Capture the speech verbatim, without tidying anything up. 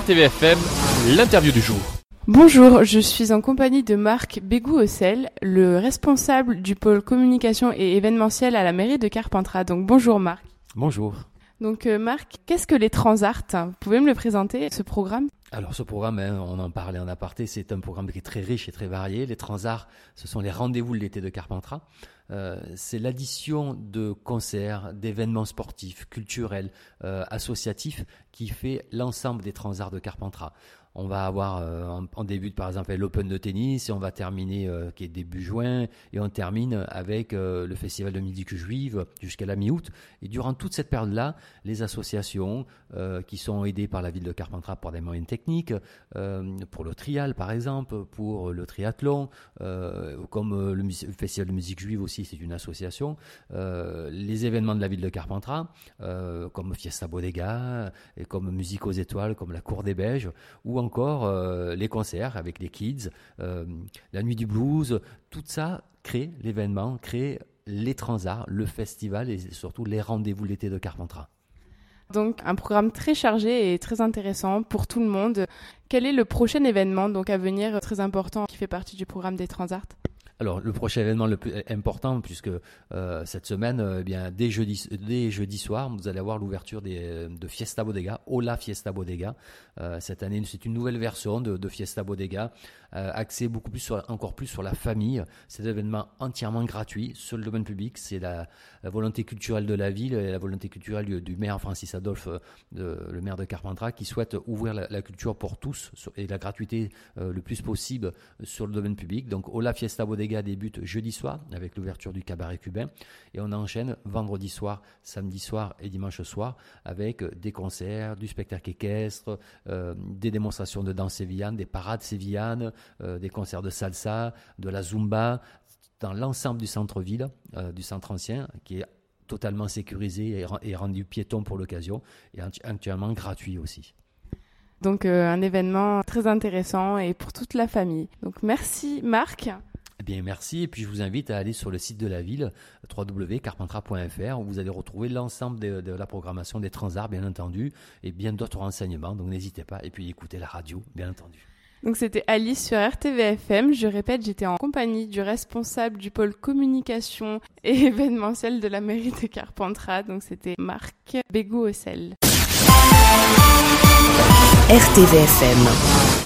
R T V F M, l'interview du jour. Bonjour, je suis en compagnie de Marc Bégou-Ossel, le responsable du pôle communication et événementiel à la mairie de Carpentras. Donc bonjour Marc. Bonjour. Donc euh, Marc, qu'est-ce que les Transarts ? Vous pouvez me le présenter, ce programme ? Alors ce programme, hein, on en parlait en aparté, c'est un programme qui est très riche et très varié. Les Transarts, ce sont les rendez-vous de l'été de Carpentras. Euh, c'est l'addition de concerts, d'événements sportifs, culturels, euh, associatifs qui fait l'ensemble des Transarts de Carpentras. On va avoir, euh, en, en début par exemple l'Open de tennis et on va terminer, euh, qui est début juin, et on termine avec euh, le festival de musique juive jusqu'à la mi-août. Et durant toute cette période-là, les associations euh, qui sont aidées par la ville de Carpentras pour des moyens techniques, euh, pour le trial par exemple, pour le triathlon, euh, comme euh, le, le festival de musique juive aussi, c'est une association. Euh, les événements de la ville de Carpentras, euh, comme Fiesta Bodega, et comme Musique aux étoiles, comme la Cour des Beiges, ou encore euh, les concerts avec les kids, euh, la nuit du blues, tout ça crée l'événement, crée les Transarts, le festival et surtout les rendez-vous de l'été de Carpentras. Donc un programme très chargé et très intéressant pour tout le monde. Quel est le prochain événement donc à venir très important qui fait partie du programme des Transarts ? Alors, le prochain événement le plus important, puisque euh, cette semaine, euh, eh bien, dès jeudi, dès jeudi soir, vous allez avoir l'ouverture des, de Fiesta Bodega, Hola Fiesta Bodega. Euh, cette année, c'est une nouvelle version de, de Fiesta Bodega, euh, axée beaucoup plus sur, encore plus sur la famille. C'est un événement entièrement gratuit sur le domaine public. C'est la, la volonté culturelle de la ville et la volonté culturelle du, du maire Francis Adolphe, de, le maire de Carpentras, qui souhaite ouvrir la, la culture pour tous sur, et la gratuité euh, le plus possible sur le domaine public. Donc, Hola Fiesta Bodega débute jeudi soir avec l'ouverture du cabaret cubain et on enchaîne vendredi soir, samedi soir et dimanche soir avec des concerts, du spectacle équestre, euh, des démonstrations de danse sévillane, des parades sévillanes, euh, des concerts de salsa, de la zumba dans l'ensemble du centre-ville, euh, du centre ancien qui est totalement sécurisé et, et rendu piéton pour l'occasion et entièrement gratuit aussi. Donc euh, un événement très intéressant et pour toute la famille. Donc merci Marc. Eh bien, merci. Et puis, je vous invite à aller sur le site de la ville, w w w point carpentras point f r, où vous allez retrouver l'ensemble de, de la programmation des Transarts, bien entendu, et bien d'autres renseignements. Donc, n'hésitez pas. Et puis, écoutez la radio, bien entendu. Donc, c'était Alice sur R T V F M. Je répète, j'étais en compagnie du responsable du pôle communication et événementiel de la mairie de Carpentras. Donc, c'était Marc Bégou-Ossel. R T V F M.